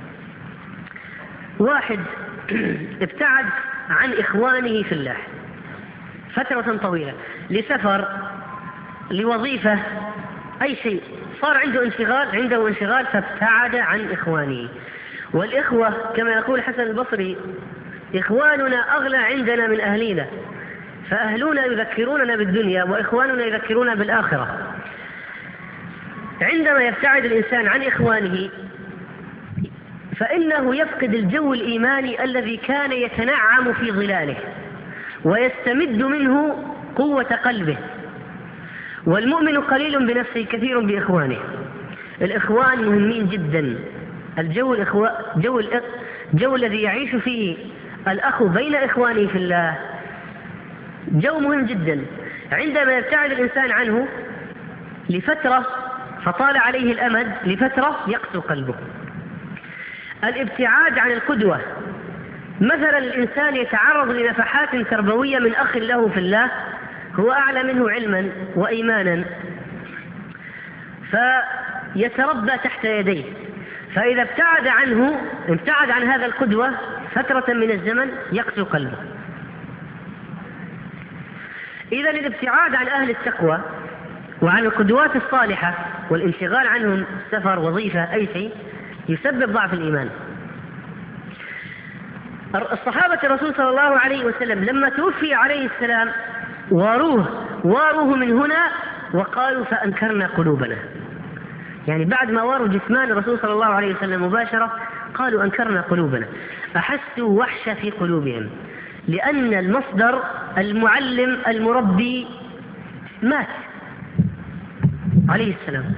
واحد ابتعد عن إخوانه في الله فترة طويلة، لسفر، لوظيفة، أي شيء، صار عنده انشغال فابتعد عن إخوانه. والإخوة كما يقول الحسن البصري: إخواننا أغلى عندنا من أهلنا، فأهلنا يذكروننا بالدنيا وإخواننا يذكروننا بالآخرة. عندما يبتعد الإنسان عن إخوانه فإنه يفقد الجو الإيماني الذي كان يتنعم في ظلاله ويستمد منه قوة قلبه. والمؤمن قليل بنفسه كثير بإخوانه. الإخوان مهمين جدا. الجو الذي يعيش فيه الأخ بين إخوانه في الله جو مهم جدا. عندما يبتعد الإنسان عنه لفترة فطال عليه الأمد لفترة يقسو قلبه. الابتعاد عن القدوة، مثلا الإنسان يتعرض لنفحات تربوية من أخ له في الله هو أعلى منه علما وإيمانا، فيتربى تحت يديه، فإذا ابتعد عن هذا القدوة فترة من الزمن يقسو قلبه. إذا الابتعاد عن أهل التقوى وعن القدوات الصالحة والانشغال عنهم، سفر، وظيفة، أي شيء، يسبب ضعف الإيمان. الصحابة الرسول صلى الله عليه وسلم لما توفي عليه السلام واروه من هنا وقالوا فأنكرنا قلوبنا. يعني بعد ما واروا جثمان الرسول صلى الله عليه وسلم مباشرة قالوا أنكرنا قلوبنا، أحسوا وحشة في قلوبهم، لأن المصدر المعلم المربي مات عليه السلام.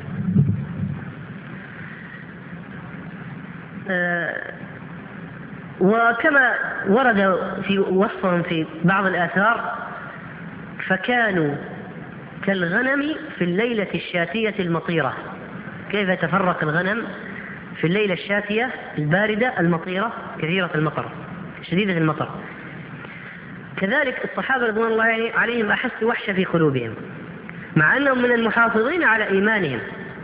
وكما ورد في وصفهم في بعض الآثار فكانوا كالغنم في الليلة الشاتية المطيرة. كيف يتفرق الغنم في الليلة الشاتية الباردة المطيرة كثيرة المطر شديدة المطر، كذلك الصحابة رضوان الله عليهم أحسوا وحشة في قلوبهم مع أنهم من المحافظين على إيمانهم،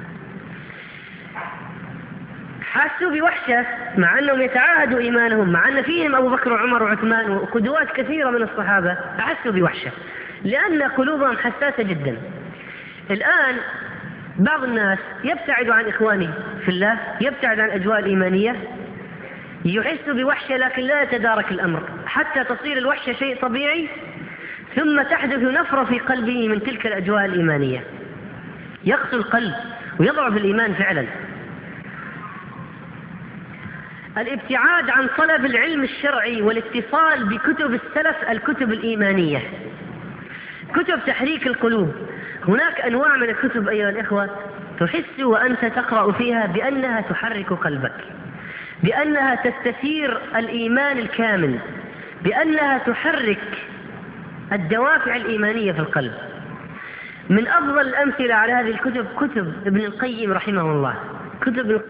حسوا بوحشة مع أنهم يتعاهدوا إيمانهم، مع أن فيهم أبو بكر وعمر وعثمان وقدوات كثيرة من الصحابة، أحسوا بوحشة لأن قلوبهم حساسة جدا. الآن بعض الناس يبتعد عن إخوانه في الله، يبتعد عن الأجواء الإيمانية، يحس بوحشة لكن لا يتدارك الأمر حتى تصير الوحشة شيء طبيعي، ثم تحدث نفرة في قلبه من تلك الأجواء الإيمانية، يقسو القلب ويضعف الإيمان فعلا. الابتعاد عن طلب العلم الشرعي والاتصال بكتب السلف، الكتب الإيمانية، كتب تحريك القلوب. هناك أنواع من الكتب أيها الإخوة تحس وأنت تقرأ فيها بأنها تحرك قلبك، بأنها تستثير الإيمان الكامل، بأنها تحرك الدوافع الإيمانية في القلب. من أفضل الأمثلة على هذه الكتب كتب ابن القيم رحمه الله. كتب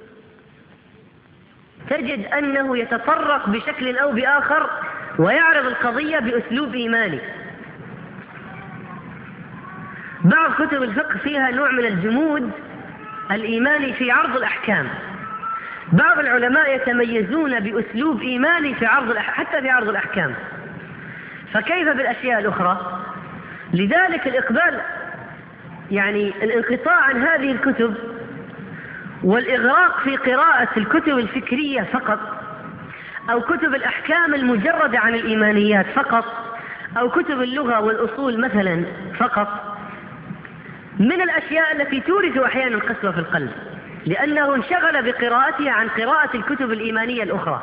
تجد أنه يتطرق بشكل أو بآخر ويعرض القضية بأسلوب إيماني. بعض كتب الفقه فيها نوع من الجمود الإيماني في عرض الأحكام. بعض العلماء يتميزون بأسلوب إيماني في عرض حتى في عرض الأحكام، فكيف بالأشياء الأخرى؟ لذلك الإقبال يعني الانقطاع عن هذه الكتب والإغراق في قراءة الكتب الفكرية فقط، أو كتب الأحكام المجردة عن الإيمانيات فقط، أو كتب اللغة والأصول مثلا فقط، من الأشياء التي تورث أحيانا قسوة في القلب، لأنه انشغل بقراءتها عن قراءة الكتب الإيمانية الأخرى.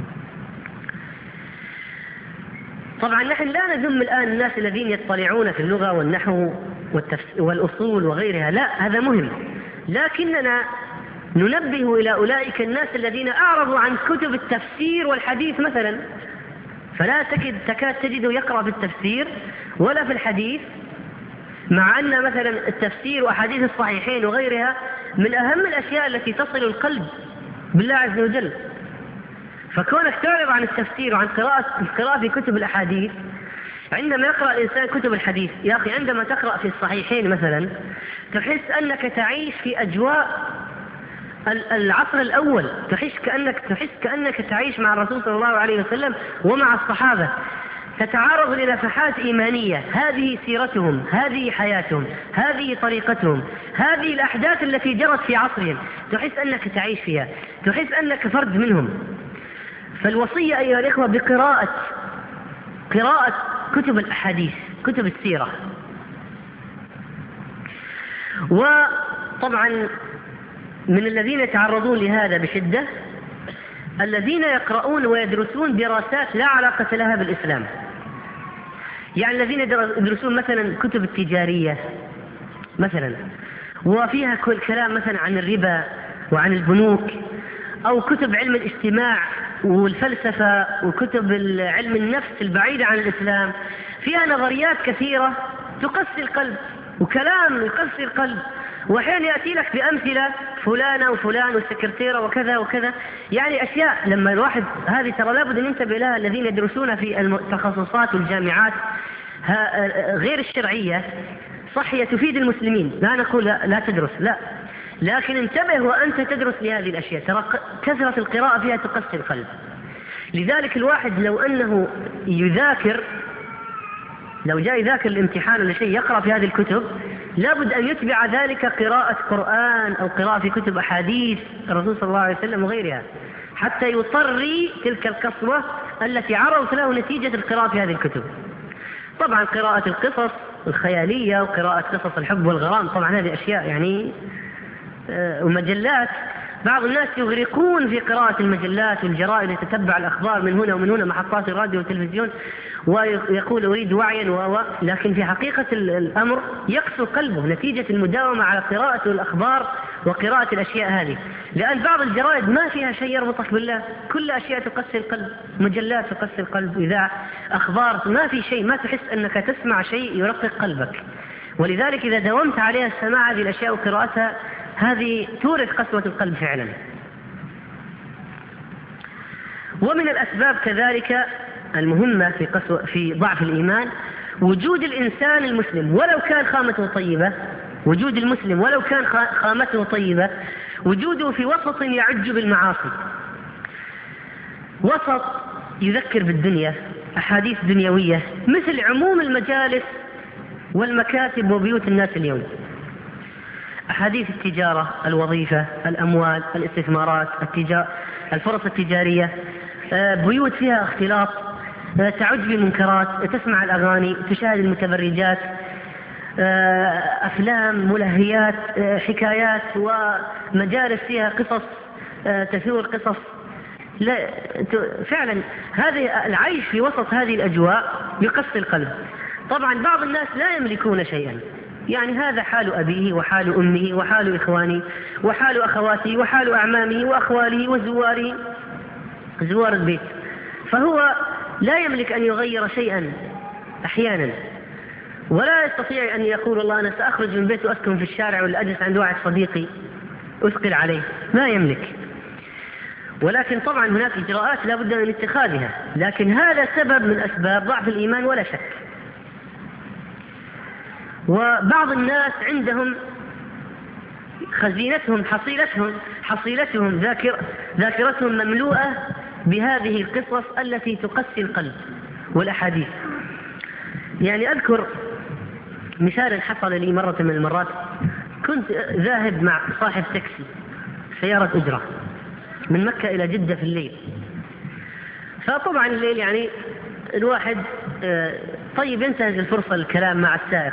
طبعا نحن لا نذم الآن الناس الذين يطلعون في اللغة والنحو والأصول وغيرها، لا، هذا مهم، لكننا ننبه إلى أولئك الناس الذين أعرضوا عن كتب التفسير والحديث مثلا، فلا تكاد تجده يقرأ في التفسير ولا في الحديث، مع أن مثلا التفسير وأحاديث الصحيحين وغيرها من أهم الأشياء التي تصل القلب بالله عز وجل. فكونك تعرض عن التفسير وعن القراءة في كتب الأحاديث، عندما يقرأ الإنسان كتب الحديث، يا أخي عندما تقرأ في الصحيحين مثلا تحس أنك تعيش في أجواء العصر الأول، تحس كأنك تعيش مع الرسول صلى الله عليه وسلم ومع الصحابة، تتعرض لنفحات إيمانية، هذه سيرتهم، هذه حياتهم، هذه طريقتهم، هذه الأحداث التي جرت في عصرهم، تحس أنك تعيش فيها، تحس أنك فرد منهم. فالوصية أيها الإخوة بقراءة كتب الأحاديث، كتب السيرة. وطبعا من الذين يتعرضون لهذا بشدة الذين يقرؤون ويدرسون دراسات لا علاقة لها بالإسلام، يعني الذين يدرسون مثلا كتب التجارية مثلا وفيها كل كلام مثلا عن الربا وعن البنوك، أو كتب علم الاجتماع والفلسفة وكتب علم النفس البعيدة عن الإسلام، فيها نظريات كثيرة تقسي القلب وكلام يقسي القلب، وحين يأتي لك بأمثلة فلانة وفلان والسكرتيرة وكذا وكذا، يعني أشياء لما الواحد هذه ترى لابد أن ينتبه لها الذين يدرسون في التخصصات والجامعات غير الشرعية. صح هي تفيد المسلمين، لا نقول لا تدرس، لا، لكن انتبه وأنت تدرس لهذه الأشياء، ترى كثرة القراءة فيها تقسي القلب. لذلك الواحد لو أنه يذاكر، لو جاء يذاكر الامتحان ولا شيء يقرأ في هذه الكتب، لابد أن يتبع ذلك قراءة قرآن أو قراءة في كتب أحاديث الرسول صلى الله عليه وسلم وغيرها، حتى يطري تلك القسوة التي عرضت له نتيجة القراءة في هذه الكتب. طبعا قراءة القصص الخيالية وقراءة قصص الحب والغرام، طبعا هذه أشياء يعني ومجلات. بعض الناس يغرقون في قراءة المجلات والجرائد، يتتبع الأخبار من هنا ومن هنا، محطات الراديو والتلفزيون، ويقول أريد وعيا لكن في حقيقة الأمر يقسو قلبه نتيجة المداومة على قراءة الأخبار وقراءة الأشياء هذه. لأن بعض الجرائد ما فيها شيء يربطك بالله، كل أشياء تقسي القلب، مجلات تقسي القلب، إذاعة، أخبار، ما في شيء، ما تحس أنك تسمع شيء يرقق قلبك. ولذلك إذا داومت عليها السماع هذه الأشياء وقراءتها، هذه تورث قسوة القلب فعلا. ومن الأسباب كذلك المهمة في ضعف الإيمان وجود الإنسان المسلم ولو كان خامته طيبة، وجود المسلم ولو كان خامته طيبة، وجوده في وسط يعج بالمعاصي، وسط يذكر بالدنيا، أحاديث دنيوية مثل عموم المجالس والمكاتب وبيوت الناس اليوم، أحاديث التجارة، الوظيفة، الأموال، الاستثمارات، الفرص التجارية، بيوت فيها اختلاط، تعج بمنكرات، تسمع الأغاني، تشاهد المتبرجات، أفلام، ملهيات، حكايات، ومجالس فيها قصص تثور قصص. لا فعلا هذه العيش في وسط هذه الأجواء يقسي القلب. طبعا بعض الناس لا يملكون شيئا، يعني هذا حال أبيه وحال أمه وحال إخوانه وحال أخواته وحال أعمامه وأخواله وزواره، زوار البيت، فهو لا يملك أن يغير شيئا أحيانا، ولا يستطيع أن يقول والله أنا سأخرج من بيت وأسكن في الشارع ولا أجلس عند واحد صديقي أثقل عليه، ما يملك. ولكن طبعا هناك إجراءات لا بد من اتخاذها، لكن هذا سبب من أسباب ضعف الإيمان ولا شك. وبعض الناس عندهم خزينتهم حصيلتهم ذاكرتهم مملوءة بهذه القصص التي تقسي القلب والأحاديث. يعني أذكر مثالا حصل لي مرة من المرات، كنت ذاهب مع صاحب تاكسي سيارة أجرة من مكة إلى جدة في الليل، فطبعا الليل يعني الواحد طيب ينتهز الفرصة الكلام مع السائق،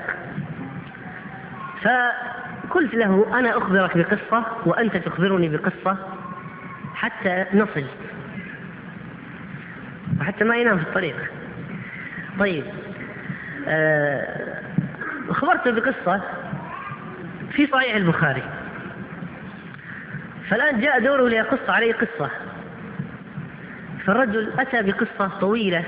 فقلت له أنا أخبرك بقصة وأنت تخبرني بقصة حتى نصل وحتى ما ينام في الطريق. طيب أخبرته بقصة في صحيح البخاري، فالآن جاء دوره ليقص عليه قصة، فالرجل أتى بقصة طويلة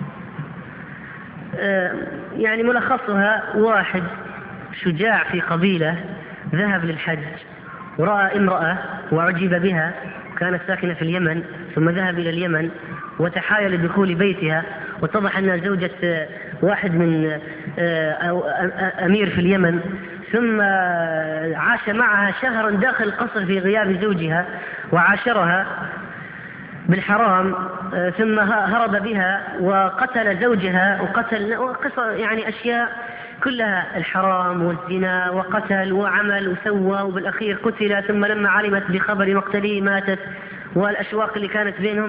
يعني ملخصها واحد شجاع في قبيلة ذهب للحج ورأى امرأة وعجب بها، كانت ساكنة في اليمن، ثم ذهب إلى اليمن وتحايل لدخول بيتها، واتضح أنها زوجة واحد من أمير في اليمن، ثم عاش معها شهرا داخل القصر في غياب زوجها وعاشرها بالحرام، ثم هرب بها وقتل زوجها يعني أشياء كلها الحرام والزنا وقتل وعمل وسوى، وبالأخير قتل، ثم لما علمت بخبر مقتله ماتت، والأشواق اللي كانت بينهم.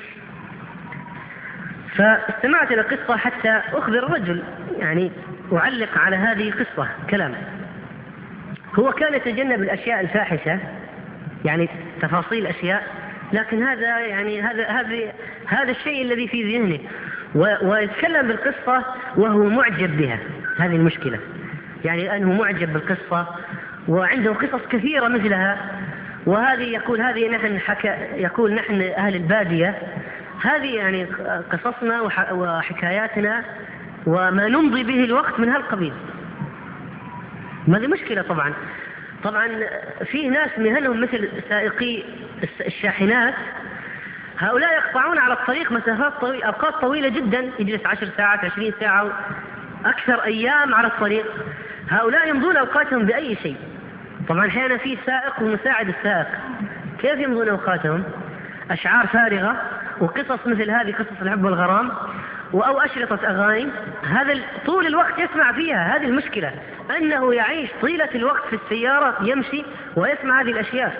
فاستمعت إلى القصة حتى أخبر الرجل، يعني أعلق على هذه القصة كلام. هو كان يتجنب الأشياء الفاحشة، يعني تفاصيل أشياء، لكن هذا يعني هذا الشيء الذي في ذهنه، ويتكلم بالقصة وهو معجب بها. هذه المشكلة، يعني أنه معجب بالقصة وعنده قصص كثيرة مثلها، وهذه يقول نحن أهل البادية، هذه يعني قصصنا وحكاياتنا وما نمضي به الوقت من هالقبيل. ما هذه مشكلة. طبعا في ناس مهنهم مثل سائقي الشاحنات، هؤلاء يقطعون على الطريق مسافات طويلة، أوقات طويلة جدا، يجلس 10 ساعات 20 ساعة أكثر أيام على الطريق. هؤلاء يمضون أوقاتهم بأي شيء. طبعا أحيانا في سائق ومساعد السائق، كيف يمضون أوقاتهم؟ أشعار فارغة وقصص مثل هذه، قصص الحب والغرام، أو أشرطة أغاني، هذا طول الوقت يسمع فيها. هذه المشكلة، أنه يعيش طيلة الوقت في السيارة يمشي ويسمع هذه الأشياء.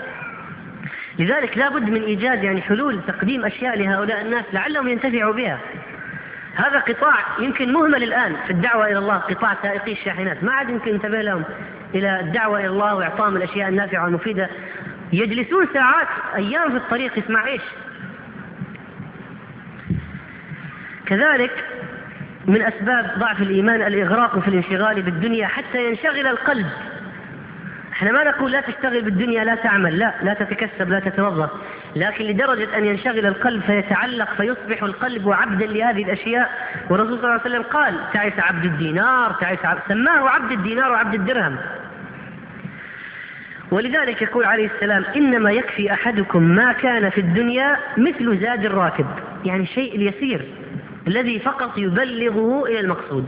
لذلك لا بد من إيجاد يعني حلول، تقديم أشياء لهؤلاء الناس لعلهم ينتفعوا بها. هذا قطاع يمكن مهمل الآن في الدعوة إلى الله، قطاع سائقي الشاحنات، ما عاد يمكن ينتبه لهم إلى الدعوة إلى الله وإعطائهم الأشياء النافعة والمفيدة. يجلسون ساعات أيام في الطريق يسمع إيش. كذلك من أسباب ضعف الإيمان الإغراق في الانشغال بالدنيا حتى ينشغل القلب. احنا ما نقول لا تشتغل بالدنيا، لا تعمل، لا تتكسب، لا تتوظف، لكن لدرجة أن ينشغل القلب فيتعلق فيصبح القلب عبدا لهذه الأشياء. والرسول صلى الله عليه وسلم قال تعس عبد الدينار، سماه عبد الدينار وعبد الدرهم. ولذلك يقول عليه السلام إنما يكفي أحدكم ما كان في الدنيا مثل زاد الراكب، يعني الشيء اليسير الذي فقط يبلغه إلى المقصود.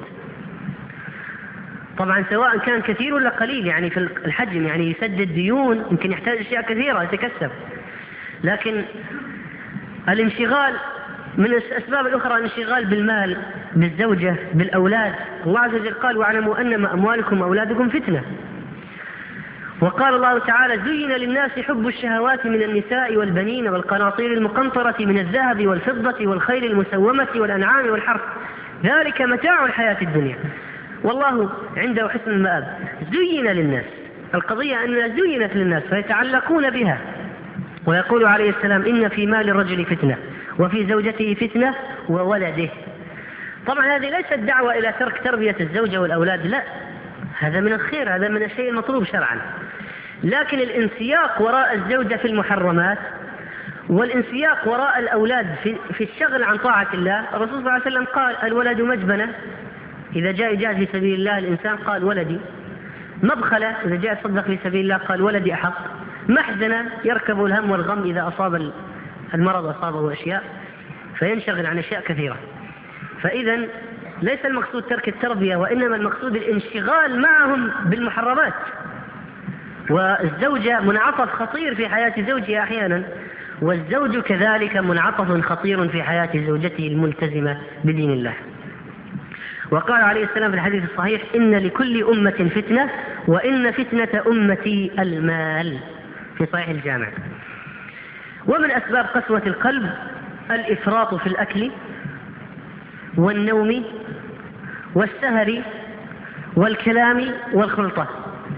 طبعا سواء كان كثير ولا قليل، يعني في الحجم، يعني يسدد ديون، يمكن يحتاج أشياء كثيرة يتكسب. لكن الانشغال من الأسباب الأخرى الانشغال بالمال، بالزوجة، بالأولاد. الله عز وجل قال واعلموا أنما أموالكم وأولادكم فتنة. وقال الله تعالى زين للناس حب الشهوات من النساء والبنين والقناطير المقنطرة من الذهب والفضة والخيل المسومة والأنعام والحرث ذلك متاع الحياة الدنيا والله عنده حسن المآب. زين للناس، القضية أنها زينت للناس فيتعلقون بها. ويقول عليه السلام إن في مال الرجل فتنة وفي زوجته فتنة وولده. طبعا هذه ليست دعوة إلى ترك تربية الزوجة والأولاد، لا، هذا من الخير، هذا من الشيء المطلوب شرعا. لكن الانسياق وراء الزوجة في المحرمات والانسياق وراء الأولاد في الشغل عن طاعة الله. الرسول صلى الله عليه وسلم قال الولد مجبنة، إذا جاء يجاهد في سبيل الله الإنسان قال ولدي. مبخلة، إذا جاء يصدق في سبيل الله قال ولدي أحق. محزنة، يركب الهم والغم إذا أصاب المرض أصابه أشياء فينشغل عن أشياء كثيرة. فإذا ليس المقصود ترك التربية، وإنما المقصود الانشغال معهم بالمحرمات. والزوجة منعطف خطير في حياة زوجها أحيانا، والزوج كذلك منعطف خطير في حياة زوجته الملتزمة بدين الله. وقال عليه السلام في الحديث الصحيح إن لكل أمة فتنة وإن فتنة أمتي المال، في صحيح الجامع. ومن أسباب قسوة القلب الإفراط في الأكل والنوم والسهر والكلام والخلطة.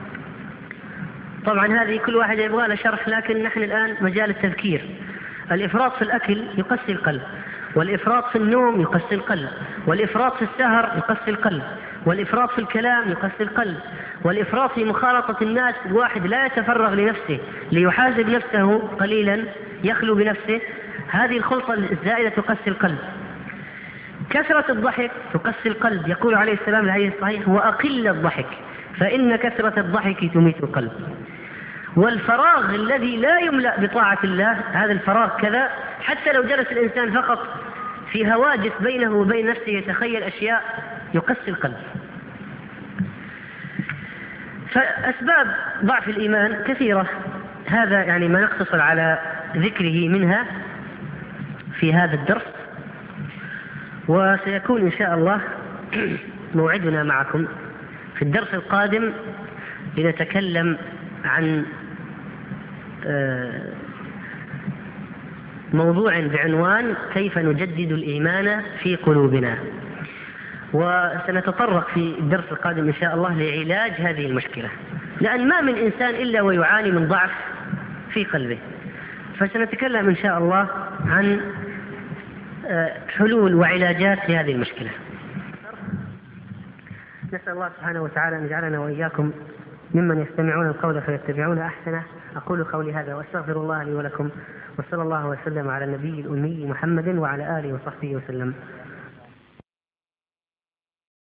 طبعا هذه كل واحد يبغى له شرح، لكن نحن الآن مجال التذكير. الإفراط في الأكل يقسي القلب، والإفراط في النوم يقسي القلب، والإفراط في السهر يقسي القلب، والإفراط في الكلام يقسي القلب، والإفراط في مخالطة الناس. الواحد لا يتفرغ لنفسه ليحاسب نفسه قليلا، يخلو بنفسه، هذه الخلطة الزائدة تقسي القلب. كثرة الضحك تقسي القلب، يقول عليه السلام الحديث الصحيح وأقل الضحك فإن كثرة الضحك تميت القلب. والفراغ الذي لا يملأ بطاعة الله، هذا الفراغ كذا، حتى لو جلس الإنسان فقط في هواجس بينه وبين نفسه يتخيل أشياء، يقسي القلب. فأسباب ضعف الإيمان كثيرة، هذا يعني ما نقتصر على ذكره منها في هذا الدرس. وسيكون إن شاء الله موعدنا معكم في الدرس القادم لنتكلم عن موضوع بعنوان كيف نجدد الإيمان في قلوبنا. وسنتطرق في الدرس القادم إن شاء الله لعلاج هذه المشكلة، لأن ما من إنسان إلا ويعاني من ضعف في قلبه. فسنتكلم إن شاء الله عن حلول وعلاجات لهذه المشكلة. نسأل الله سبحانه وتعالى أن يجعلنا وإياكم ممن يستمعون القول فيتبعون أحسنه. أقول قولي هذا وأستغفر الله لي ولكم، وصلى الله وسلم على النبي الأمي محمد وعلى آله وصحبه وسلم.